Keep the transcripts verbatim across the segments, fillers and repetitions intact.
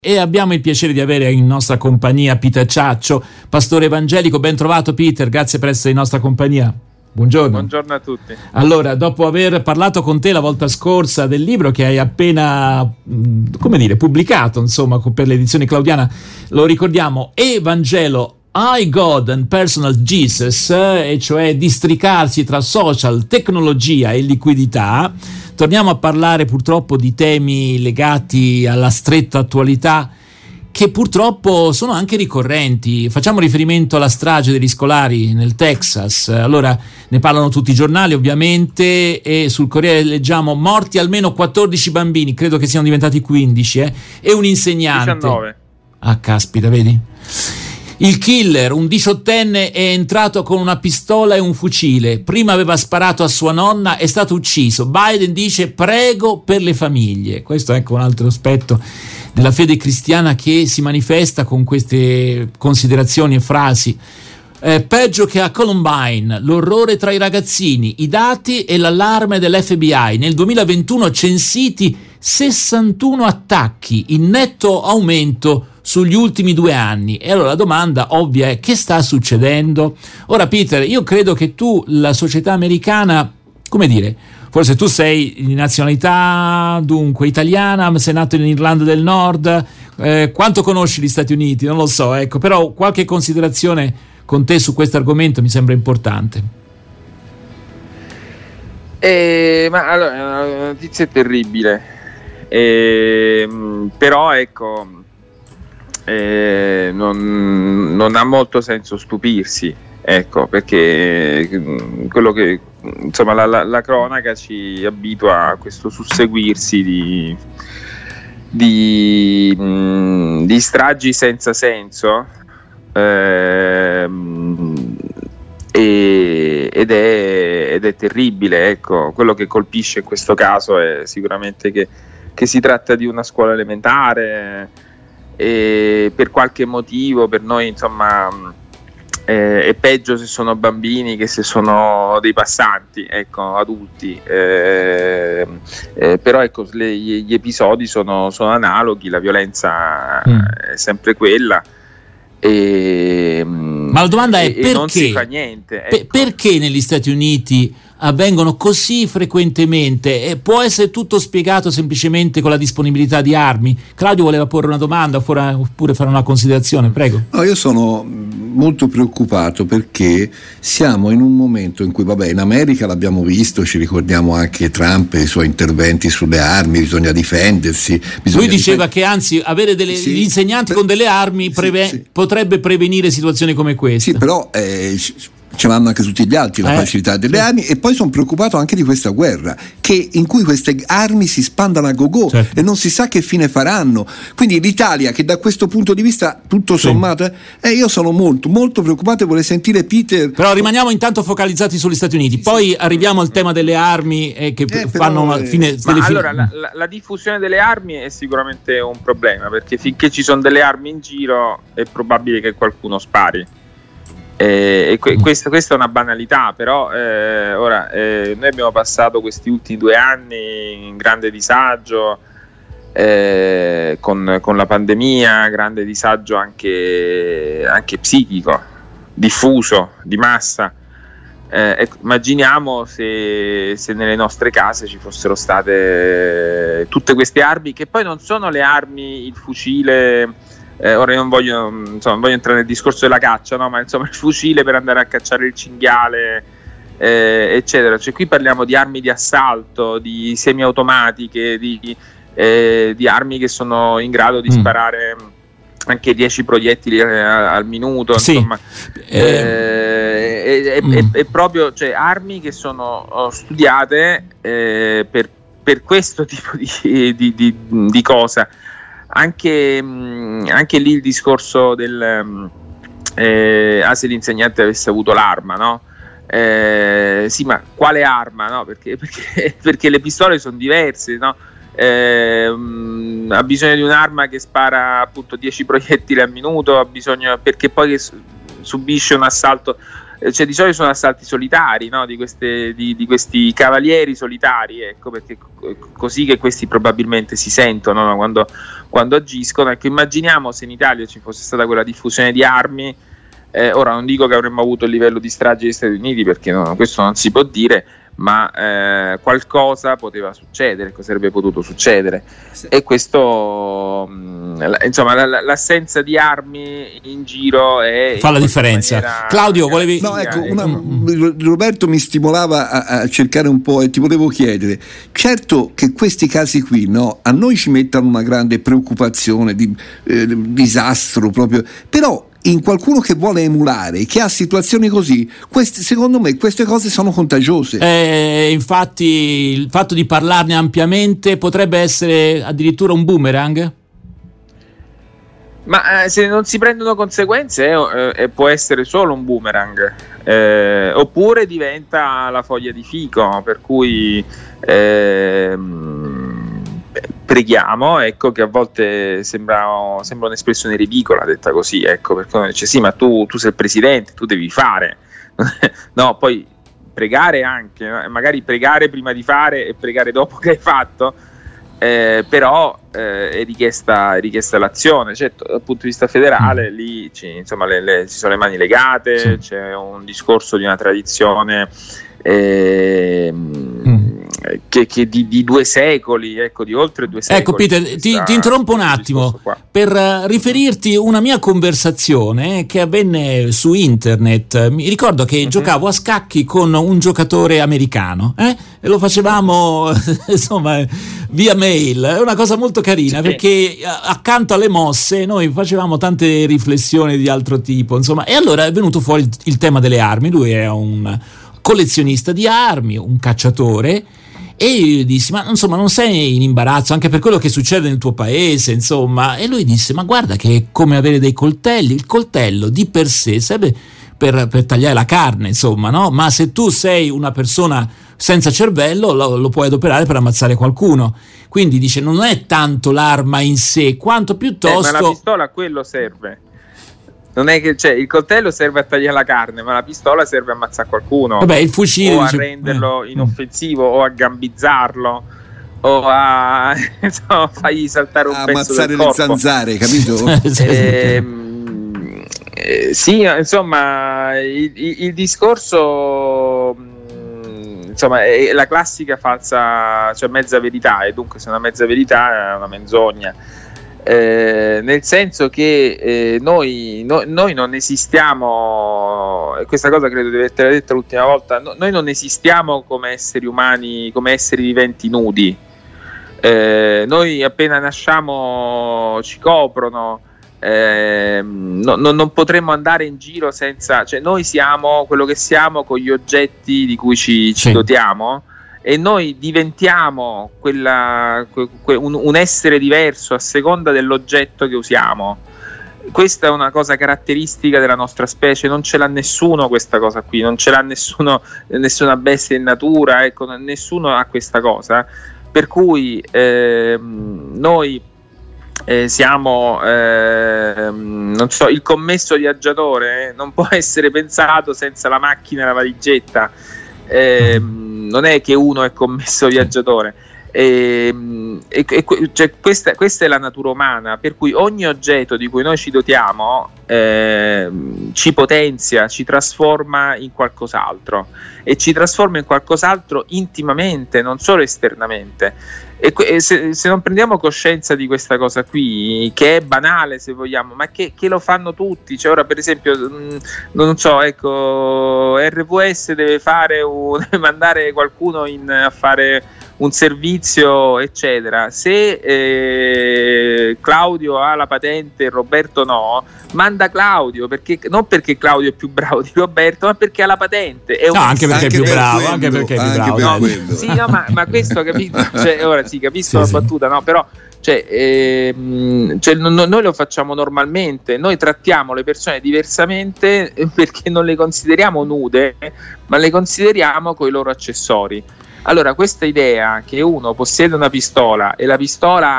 E abbiamo il piacere di avere in nostra compagnia Peter Ciaccio, pastore evangelico. Ben trovato Peter, grazie per essere in nostra compagnia. Buongiorno. Buongiorno a tutti. Allora, dopo aver parlato con te la volta scorsa del libro che hai appena, come dire, pubblicato, insomma, per l'edizione Claudiana, lo ricordiamo, Evangelo I, God and Personal Jesus, e cioè districarsi tra social, tecnologia e liquidità. Torniamo a parlare purtroppo di temi legati alla stretta attualità che purtroppo sono anche ricorrenti. Facciamo riferimento alla strage degli scolari nel Texas. Allora, ne parlano tutti i giornali ovviamente, e sul Corriere leggiamo morti almeno quattordici bambini, credo che siano diventati quindici, eh, e un insegnante. diciannove. Ah, caspita, vedi? Il killer, un diciottenne, è entrato con una pistola e un fucile. Prima aveva sparato a sua nonna, è stato ucciso. Biden dice prego per le famiglie. Questo è ecco un altro aspetto della fede cristiana che si manifesta con queste considerazioni e frasi. Eh, peggio che a Columbine, l'orrore tra i ragazzini, i dati e l'allarme dell'F B I. Nel duemilaventuno censiti sessantuno attacchi, in netto aumento sugli ultimi due anni. E allora la domanda ovvia è: che sta succedendo? Ora Peter, io credo che tu la società americana, come dire, forse tu sei di nazionalità dunque italiana, sei nato in Irlanda del Nord, eh, quanto conosci gli Stati Uniti? Non lo so, ecco, però qualche considerazione con te su questo argomento mi sembra importante. Eh, ma allora, la notizia è terribile, eh, però ecco, Eh, non, non ha molto senso stupirsi, ecco, perché quello che insomma la, la, la cronaca ci abitua a questo susseguirsi di, di, mh, di stragi senza senso, eh, e, ed, è, ed è terribile, ecco. Quello che colpisce in questo caso è sicuramente che, che si tratta di una scuola elementare. E per qualche motivo per noi insomma eh, è peggio se sono bambini che se sono dei passanti, ecco, adulti, eh, eh, però ecco, le, gli episodi sono, sono analoghi, la violenza mm. è sempre quella, e, ma la domanda è e, perché e non si fa niente, ecco. Pe- perché negli Stati Uniti avvengono così frequentemente? E può essere tutto spiegato semplicemente con la disponibilità di armi? Claudio voleva porre una domanda oppure fare una considerazione, prego. No, io sono molto preoccupato perché siamo in un momento in cui, vabbè, in America l'abbiamo visto, ci ricordiamo anche Trump e i suoi interventi sulle armi, bisogna difendersi. Bisogna Lui diceva difend- che anzi avere delle, sì, gli insegnanti per, con delle armi preve- sì, sì. potrebbe prevenire situazioni come queste. Sì, però eh, ce l'hanno anche tutti gli altri, la eh, facilità delle sì. armi. E poi sono preoccupato anche di questa guerra che, in cui queste armi si spandano a go-go, certo. e non si sa che fine faranno. Quindi l'Italia, che da questo punto di vista tutto sì. sommato eh, io sono molto molto preoccupato e vorrei sentire Peter. Però rimaniamo intanto focalizzati sugli Stati Uniti, poi sì. arriviamo al tema delle armi eh, che eh, fanno una fine, ma delle allora fine... la, la, la diffusione delle armi è sicuramente un problema, perché finché ci sono delle armi in giro è probabile che qualcuno spari. Eh, e que- questa, questa è una banalità, però eh, ora eh, noi abbiamo passato questi ultimi due anni in grande disagio, eh, con, con la pandemia, grande disagio anche, anche psichico, diffuso, di massa. Eh, ecco, immaginiamo se, se nelle nostre case ci fossero state tutte queste armi, che poi non sono le armi, il fucile. Eh, ora io non voglio, insomma, non voglio entrare nel discorso della caccia, no? Ma insomma il fucile per andare a cacciare il cinghiale, eh, eccetera. Cioè qui parliamo di armi di assalto, di semiautomatiche, di, eh, di armi che sono in grado di mm. sparare anche dieci proiettili eh, al minuto, sì. insomma. Eh, è, mm. è, è proprio, cioè, armi che sono oh, studiate eh, per, per questo tipo di, di, di, di cosa. Anche, anche lì il discorso del eh, ah, se l'insegnante avesse avuto l'arma, no? Eh, sì, ma quale arma? No? Perché, perché, perché le pistole sono diverse, no? Eh, ha bisogno di un'arma che spara appunto dieci proiettili al minuto, ha bisogno, perché poi subisce un assalto. cioè di solito sono assalti solitari, no? di, queste, di, di questi cavalieri solitari, ecco, perché così che questi probabilmente si sentono, no? quando, quando agiscono. Ecco, immaginiamo se in Italia ci fosse stata quella diffusione di armi, eh, ora non dico che avremmo avuto il livello di strage degli Stati Uniti, perché no, questo non si può dire, ma eh, qualcosa poteva succedere, cosa sarebbe potuto succedere, sì. E questo mh, insomma l- l'assenza di armi in giro è fa la differenza. Claudio, volevi no, ecco, una, Roberto mi stimolava a, a cercare un po', e ti volevo chiedere, certo che questi casi qui, no, a noi ci mettono una grande preoccupazione di eh, disastro proprio, però in qualcuno che vuole emulare, che ha situazioni così, queste, secondo me queste cose sono contagiose. Eh, infatti il fatto di parlarne ampiamente potrebbe essere addirittura un boomerang? Ma eh, se non si prendono conseguenze eh, eh, può essere solo un boomerang, eh, oppure diventa la foglia di fico, per cui eh, preghiamo, ecco, che a volte sembra, sembra un'espressione ridicola detta così, ecco, perché uno dice sì, ma tu, tu sei il presidente, tu devi fare no, poi pregare anche, magari pregare prima di fare e pregare dopo che hai fatto, eh, però eh, è richiesta, è richiesta l'azione. Certo, dal punto di vista federale mm. lì ci, insomma, le, le, ci sono le mani legate, sì. C'è un discorso di una tradizione eh, mm. che, che di, di due secoli, ecco, di oltre due secoli. Ecco Peter, ti, ti interrompo un attimo per uh, riferirti una mia conversazione che avvenne su internet. Mi ricordo che mm-hmm. giocavo a scacchi con un giocatore americano, eh? E lo facevamo insomma via mail. È una cosa molto carina, sì. Perché accanto alle mosse noi facevamo tante riflessioni di altro tipo, insomma, e allora è venuto fuori il, il tema delle armi. Lui è un collezionista di armi, un cacciatore, e io gli dissi ma insomma non sei in imbarazzo anche per quello che succede nel tuo paese, insomma? E lui disse ma guarda che è come avere dei coltelli, il coltello di per sé serve per, per tagliare la carne, insomma, no? Ma se tu sei una persona senza cervello lo, lo puoi adoperare per ammazzare qualcuno. Quindi dice non è tanto l'arma in sé quanto piuttosto eh, ma la pistola a quello serve. Non è che, cioè, il coltello serve a tagliare la carne, ma la pistola serve a ammazzare qualcuno. Vabbè, il fucile, o a dice, renderlo eh. inoffensivo, o a gambizzarlo, o a insomma, fargli saltare un a pezzo del corpo. Ammazzare le zanzare, capito? eh, eh, sì, insomma, il, il, il discorso, insomma, è la classica falsa, cioè mezza verità, e dunque se è una mezza verità è una menzogna. Eh, nel senso che eh, noi, no, noi non esistiamo, e questa cosa credo di avertela detta l'ultima volta, no, noi non esistiamo come esseri umani, come esseri viventi nudi. Eh, noi appena nasciamo ci coprono, eh, no, no, non potremmo andare in giro senza, cioè noi siamo quello che siamo con gli oggetti di cui ci, ci sì. dotiamo, e noi diventiamo quella, que, que, un, un essere diverso a seconda dell'oggetto che usiamo. Questa è una cosa caratteristica della nostra specie, non ce l'ha nessuno questa cosa qui, non ce l'ha nessuno, nessuna bestia in natura, ecco, nessuno ha questa cosa, per cui eh, noi eh, siamo eh, non so, il commesso viaggiatore eh, non può essere pensato senza la macchina e la valigetta. Eh, non è che uno è commesso viaggiatore, e, e, e, cioè questa, questa è la natura umana, per cui ogni oggetto di cui noi ci dotiamo eh, ci potenzia, ci trasforma in qualcos'altro, e ci trasforma in qualcos'altro intimamente, non solo esternamente. E, e se, se non prendiamo coscienza di questa cosa qui, che è banale se vogliamo, ma che, che lo fanno tutti, cioè ora per esempio mh, non so, ecco, R V S deve fare un, deve mandare qualcuno in, a fare un servizio eccetera, se eh, Claudio ha la patente e Roberto no, manda Claudio, perché non perché Claudio è più bravo di Roberto, ma perché ha la patente. È un no, anche perché anche è più per bravo, quello, anche perché è più anche bravo. Per no, sì, no, ma, ma questo capito, cioè, ora sì, capisco sì, la sì. battuta, no, però cioè, ehm, cioè, no, no, noi lo facciamo normalmente, noi trattiamo le persone diversamente perché non le consideriamo nude, ma le consideriamo coi loro accessori. Allora, questa idea che uno possiede una pistola e la pistola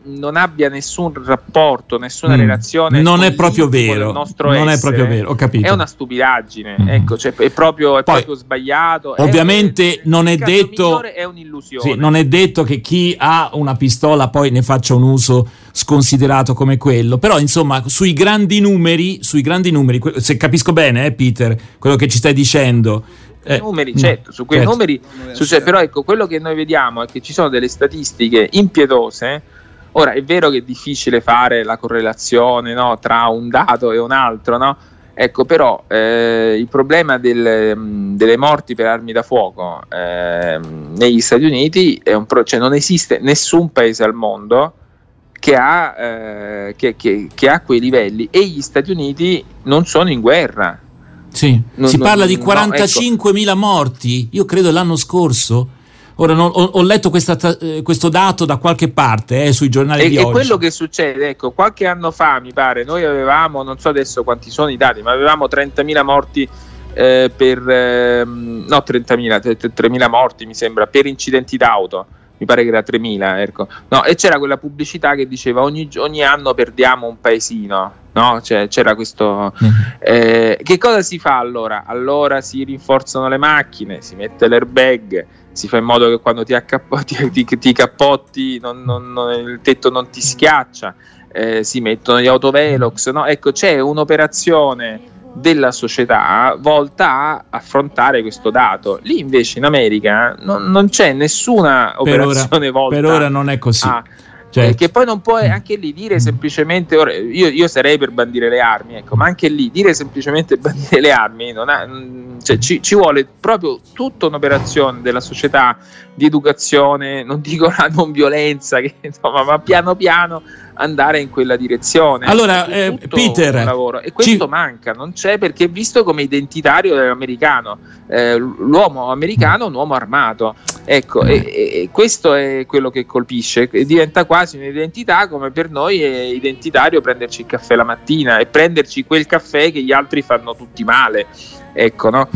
non abbia nessun rapporto, nessuna mm. relazione non è proprio vero, nostro non essere, è proprio vero, ho capito. È una stupidaggine, mm. ecco, cioè, è proprio, è Poi, proprio sbagliato. Ovviamente è, non è detto, è un'illusione. Sì, non è detto che chi ha una pistola poi ne faccia un uso sconsiderato come quello, però insomma sui grandi numeri, sui grandi numeri, se capisco bene, eh, Peter, quello che ci stai dicendo. Eh, numeri, certo, su quei certo. numeri succede, però ecco, quello che noi vediamo è che ci sono delle statistiche impietose. Ora è vero che è difficile fare la correlazione, no, tra un dato e un altro, no? Ecco, però eh, il problema del, delle morti per armi da fuoco eh, negli Stati Uniti è un pro- cioè non esiste nessun paese al mondo che ha, eh, che, che, che ha quei livelli, e gli Stati Uniti non sono in guerra. Sì, non, si non, parla di quarantacinquemila no, ecco. morti, io credo l'anno scorso. Ora non, ho, ho letto questa, eh, questo dato da qualche parte eh, sui giornali e, di e oggi. E quello che succede, ecco, qualche anno fa mi pare, noi avevamo, non so adesso quanti sono i dati, ma avevamo trentamila morti eh, per, eh, no trentamila, tremila morti mi sembra, per incidenti d'auto. Mi pare che era tremila, ecco. No, e c'era quella pubblicità che diceva ogni, ogni anno perdiamo un paesino, no? Cioè, c'era questo mm. eh, che cosa si fa allora? Allora si rinforzano le macchine, si mette l'airbag, si fa in modo che quando ti, accappo, ti, ti, ti cappotti non, non, non, il tetto non ti schiaccia, eh, si mettono gli autovelox, no? Ecco, c'è un'operazione della società volta a affrontare questo dato. Lì invece in America non, non c'è nessuna per operazione ora, volta per ora non è così a, certo. eh, che poi non puoi anche lì dire semplicemente ora, io, io sarei per bandire le armi, ecco, ma anche lì dire semplicemente bandire le armi non ha, cioè, ci, ci vuole proprio tutta un'operazione della società di educazione, non dico la non violenza, che, insomma, ma piano piano andare in quella direzione. Allora, eh, Peter, lavoro. E questo ci... manca, non c'è, perché è visto come identitario dell'americano. Eh, l'uomo americano è un uomo armato, ecco, e, e questo è quello che colpisce, diventa quasi un'identità, come per noi è identitario prenderci il caffè la mattina e prenderci quel caffè che gli altri fanno tutti male, ecco, no?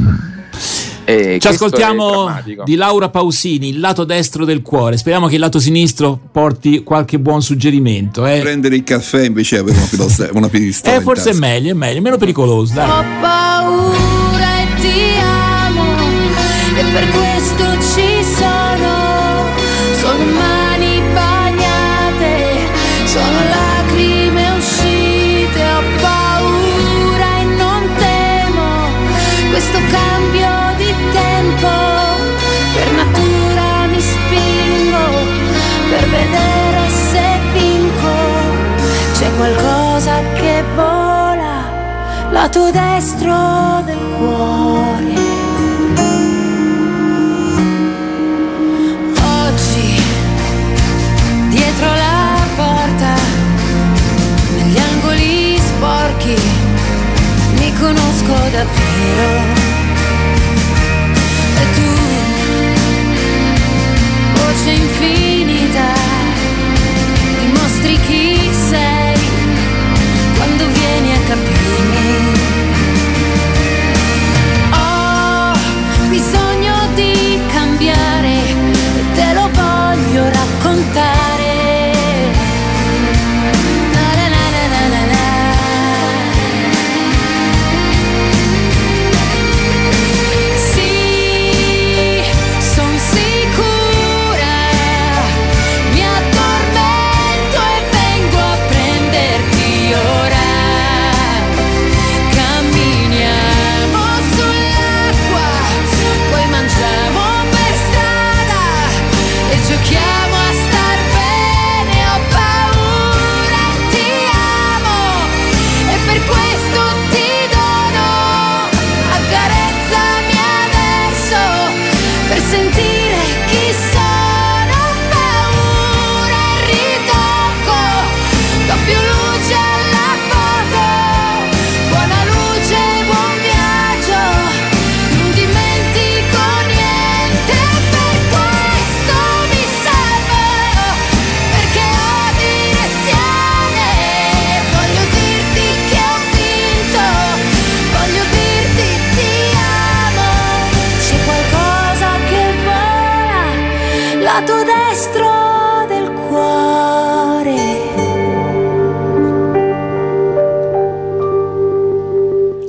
Eh, Ci ascoltiamo di Laura Pausini, Il lato destro del cuore. Speriamo che il lato sinistro porti qualche buon suggerimento. Eh. Prendere il caffè invece avere una pistola, una pistola eh, forse è meglio, è meglio, meno pericoloso. Dai. Ho paura e ti amo, e per questo ci sono. Sono mani bagnate, sono lacrime uscite. Ho paura e non temo questo cambio di tempo, per natura mi spingo per vedere se vinco. C'è qualcosa che vola lato destro del cuore. Oggi dietro la porta, negli angoli sporchi, mi conosco davvero. E tu, voce infinita, dimostri chi sei quando vieni a capirmi. Ho bisogno di cambiare e te lo voglio raccontare. Na na na na na na na. Sì, son sicura, mi addormento e vengo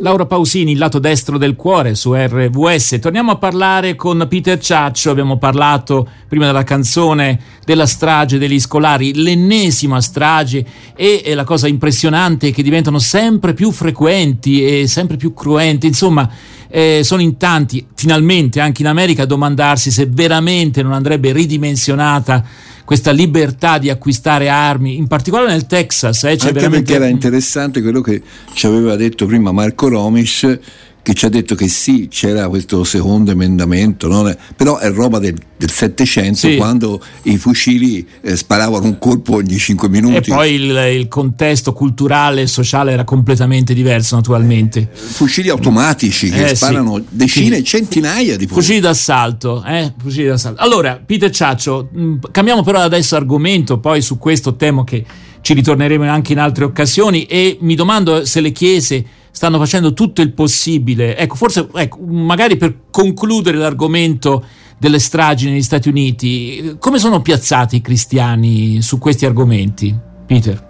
Laura Pausini, il lato destro del cuore su R V S. Torniamo a parlare con Peter Ciaccio. Abbiamo parlato prima della canzone della strage degli scolari, l'ennesima strage, e, e la cosa impressionante è che diventano sempre più frequenti e sempre più cruenti. Insomma, eh, sono in tanti, finalmente anche in America, a domandarsi se veramente non andrebbe ridimensionata questa libertà di acquistare armi, in particolare nel Texas. Eh, c'è Anche veramente... perché era interessante quello che ci aveva detto prima Marco Romis, che ci ha detto che sì, c'era questo secondo emendamento, no? Però è roba del, del Settecento, sì, quando i fucili eh, sparavano un colpo ogni cinque minuti. E poi il, il contesto culturale e sociale era completamente diverso, naturalmente. Eh, fucili automatici che eh, sparano sì, decine, sì, centinaia di fucili d'assalto, eh? fucili d'assalto. Allora, Peter Ciaccio, mh, cambiamo però adesso argomento, poi su questo temo che ci ritorneremo anche in altre occasioni, e mi domando se le chiese stanno facendo tutto il possibile, ecco, forse ecco, magari per concludere l'argomento delle stragi negli Stati Uniti, come sono piazzati i cristiani su questi argomenti, Peter?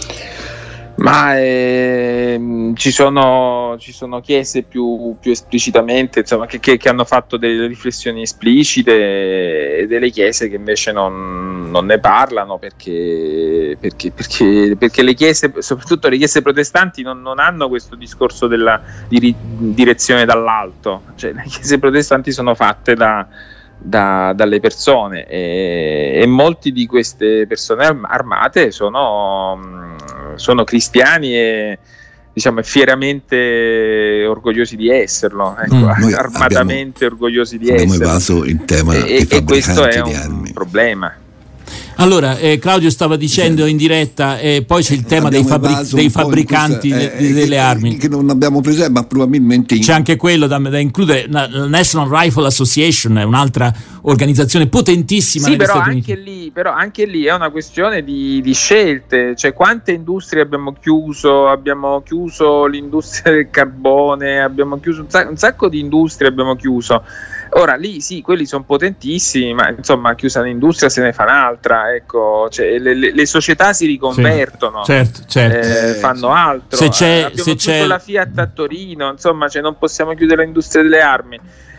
Ma ehm, ci sono ci sono chiese più, più esplicitamente, insomma, che, che, che hanno fatto delle riflessioni esplicite, e delle chiese che invece non, non ne parlano perché, perché, perché, perché le chiese, soprattutto le chiese protestanti, non, non hanno questo discorso della di, direzione dall'alto. Cioè, le chiese protestanti sono fatte da Da, dalle persone, e, e molti di queste persone armate sono, sono cristiani e, diciamo, fieramente orgogliosi di esserlo, ecco, mm, armatamente abbiamo, orgogliosi di abbiamo esserlo. Evaso il tema e, e questo è un armi. problema. Allora, eh, Claudio stava dicendo in diretta, eh, poi c'è il tema dei, fabri- dei fabbricanti questa, eh, de- delle che, armi che non abbiamo preso, ma probabilmente in... c'è anche quello da, da includere. La National Rifle Association è un'altra organizzazione potentissima. Sì, negli però Stati anche, Uniti. lì, però anche lì è una questione di, di scelte. Cioè, quante industrie abbiamo chiuso? Abbiamo chiuso l'industria del carbone, abbiamo chiuso un sacco, un sacco di industrie abbiamo chiuso. Ora lì sì, quelli sono potentissimi, ma insomma, chiusa un'industria se ne fa un'altra, ecco, cioè, le, le, le società si riconvertono, sì, certo, certo. Eh, fanno altro. Se c'è, eh, abbiamo se chiuso c'è... la Fiat a Torino, insomma, cioè, non possiamo chiudere l'industria delle armi.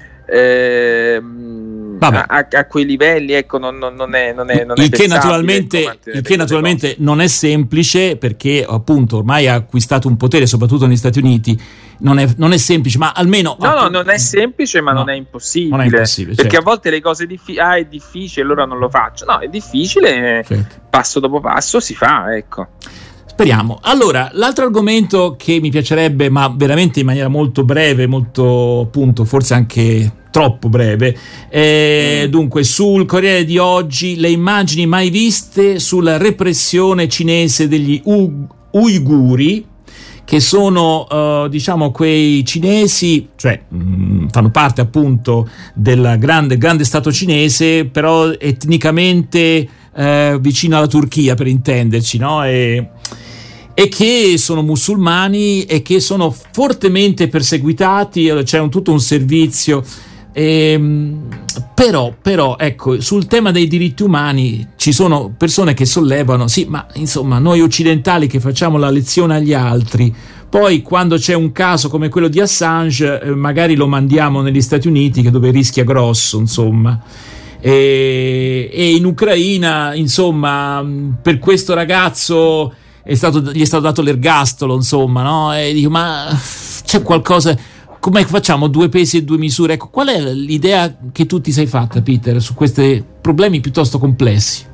Eh, a, a, a quei livelli, ecco, non, non, non è, non è, non è il che naturalmente, il che naturalmente non è semplice, perché appunto ormai ha acquistato un potere, soprattutto negli Stati Uniti. Non è, non è semplice, ma almeno no, appunto, no, non è semplice, ma no, non è impossibile, non è impossibile, perché certo, a volte le cose diffi- ah, è difficile, allora non lo faccio. No, è difficile, certo, passo dopo passo si fa, ecco. Speriamo. Allora, l'altro argomento che mi piacerebbe, ma veramente in maniera molto breve, molto appunto, forse anche troppo breve, eh, dunque sul Corriere di oggi le immagini mai viste sulla repressione cinese degli U- uiguri, che sono uh, diciamo quei cinesi, cioè mh, fanno parte appunto del grande, grande stato cinese, però etnicamente uh, vicino alla Turchia, per intenderci, no? E, e che sono musulmani e che sono fortemente perseguitati. C'è un, tutto un servizio. E, però, però ecco, sul tema dei diritti umani ci sono persone che sollevano, sì, ma insomma noi occidentali che facciamo la lezione agli altri, poi quando c'è un caso come quello di Assange eh, magari lo mandiamo negli Stati Uniti, che dove rischia grosso, insomma. E, e in Ucraina, insomma, per questo ragazzo è stato, gli è stato dato l'ergastolo, insomma, no? E dico, ma c'è qualcosa, come facciamo due pesi e due misure? Ecco, qual è l'idea che tu ti sei fatta, Peter, su questi problemi piuttosto complessi?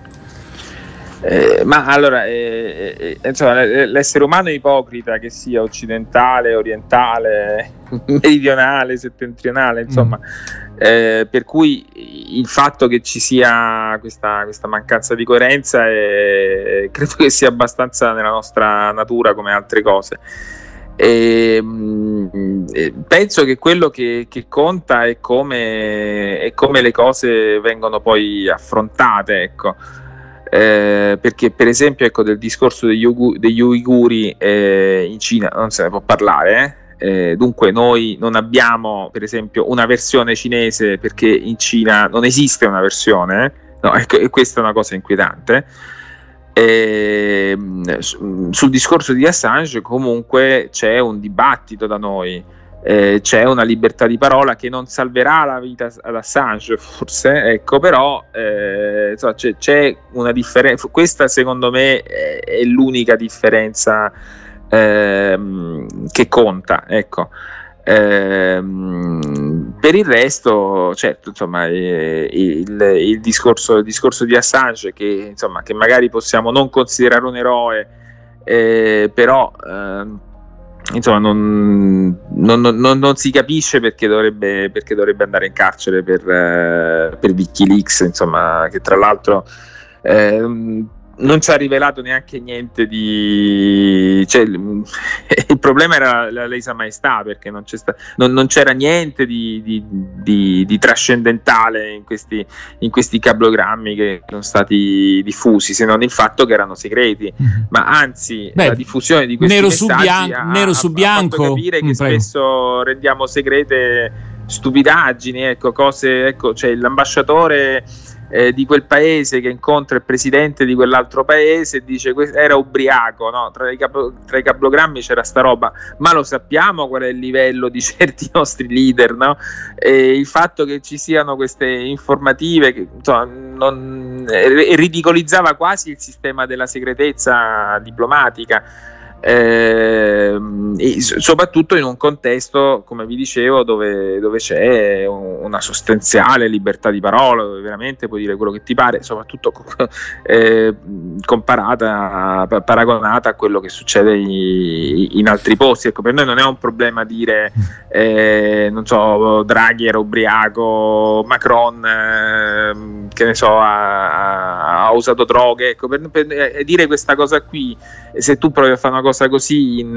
Eh, ma allora, eh, eh, insomma, l'essere umano è ipocrita, che sia occidentale, orientale, meridionale, settentrionale, insomma, mm. eh, per cui il fatto che ci sia questa, questa mancanza di coerenza è, credo che sia abbastanza nella nostra natura, come altre cose. E, mh, penso che quello che, che conta è come, è come le cose vengono poi affrontate, ecco. Eh, perché per esempio, ecco, del discorso degli, ugu, degli uiguri eh, in Cina non se ne può parlare, eh? Eh, dunque noi non abbiamo per esempio una versione cinese, perché in Cina non esiste una versione, no, ecco, e questa è una cosa inquietante. E, sul discorso di Assange comunque c'è un dibattito da noi, eh, c'è una libertà di parola che non salverà la vita ad Assange forse, ecco, però eh, insomma, c'è, c'è una differenza. Questa secondo me è, è l'unica differenza eh, che conta, ecco. Eh, per il resto, certo, insomma, eh, il, il, discorso, il discorso di Assange, che, insomma, che magari possiamo non considerare un eroe, eh, però eh, insomma, non, non, non, non si capisce perché dovrebbe, perché dovrebbe andare in carcere per, eh, per WikiLeaks, insomma, che tra l'altro eh, non ci ha rivelato neanche niente di, cioè, il problema era la lesa maestà, perché non, c'è sta... non, non c'era niente di, di, di, di trascendentale in questi, in questi cablogrammi che sono stati diffusi, se non il fatto che erano segreti, mm-hmm. ma anzi Beh, la diffusione di questi nero messaggi su bianco, ha, nero su ha, bianco. ha fatto capire che mm, spesso rendiamo segrete stupidaggini, ecco, cose, ecco, cioè l'ambasciatore Eh, di quel paese che incontra il presidente di quell'altro paese e dice que- era ubriaco, no? tra, i cap- tra i cablogrammi c'era sta roba, ma lo sappiamo qual è il livello di certi nostri leader, no? E il fatto che ci siano queste informative che, insomma, non, eh, ridicolizzava quasi il sistema della segretezza diplomatica. Eh, e soprattutto in un contesto, come vi dicevo, dove, dove c'è una sostanziale libertà di parola, dove veramente puoi dire quello che ti pare, soprattutto eh, comparata, paragonata a quello che succede in, in altri posti. Ecco, per noi non è un problema dire eh, non so, Draghi era ubriaco, Macron eh, che ne so ha, ha usato droghe, ecco, per, per eh, dire questa cosa qui, se tu provi a fare una cosa così in,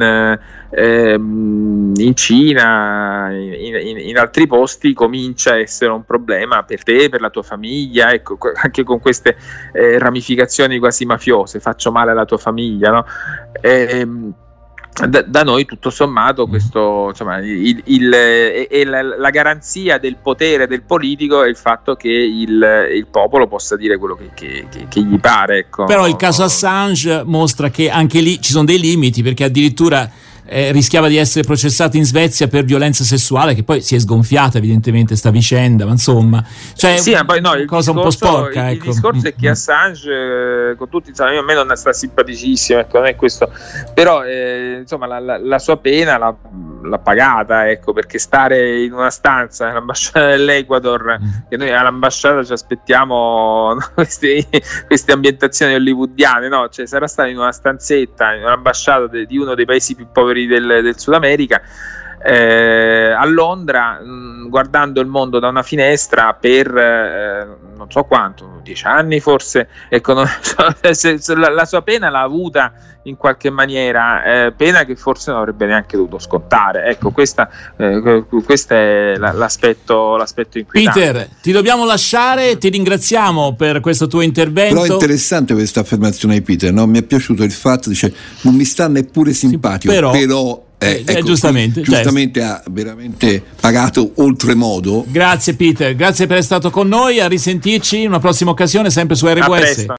ehm, in Cina, in, in, in altri posti, comincia a essere un problema per te, per la tua famiglia, ecco, anche con queste eh, ramificazioni quasi mafiose, faccio male alla tua famiglia, no? Ehm, Da, da noi tutto sommato questo, insomma, il, il, il, il, la garanzia del potere del politico è il fatto che il, il popolo possa dire quello che, che, che, che gli pare, ecco. Però il caso Assange mostra che anche lì ci sono dei limiti, perché addirittura eh, rischiava di essere processato in Svezia per violenza sessuale, che poi si è sgonfiata evidentemente sta vicenda, ma insomma, cioè sì, ma poi no, il cosa discorso, un po' sporca, il ecco. discorso è che Assange, con tutti, insomma, a me non sta simpaticissimo, ecco, non è questo, però eh, insomma la, la, la sua pena l'ha, l'ha pagata, ecco, perché stare in una stanza nell'ambasciata dell'Ecuador, mm. che noi all'ambasciata ci aspettiamo, no, queste, queste ambientazioni hollywoodiane, no, cioè sarà stato in una stanzetta in un'ambasciata de, di uno dei paesi più poveri del, del Sud America, eh, a Londra, mh, guardando il mondo da una finestra per eh, non so quanto, dieci anni forse, ecco, non so, se, se la, la sua pena l'ha avuta in qualche maniera, eh, pena che forse non avrebbe neanche dovuto scontare, ecco, questa, eh, questo è la, l'aspetto, l'aspetto inquietante. Peter, ti dobbiamo lasciare, ti ringraziamo per questo tuo intervento. Però è interessante questa affermazione di Peter, no? Mi è piaciuto il fatto, dice, non mi sta neppure simpatico, sì, però, però Eh, ecco, eh, giustamente, giustamente certo. ha veramente pagato oltremodo. Grazie Peter, grazie per essere stato con noi, a risentirci in una prossima occasione sempre su R W S.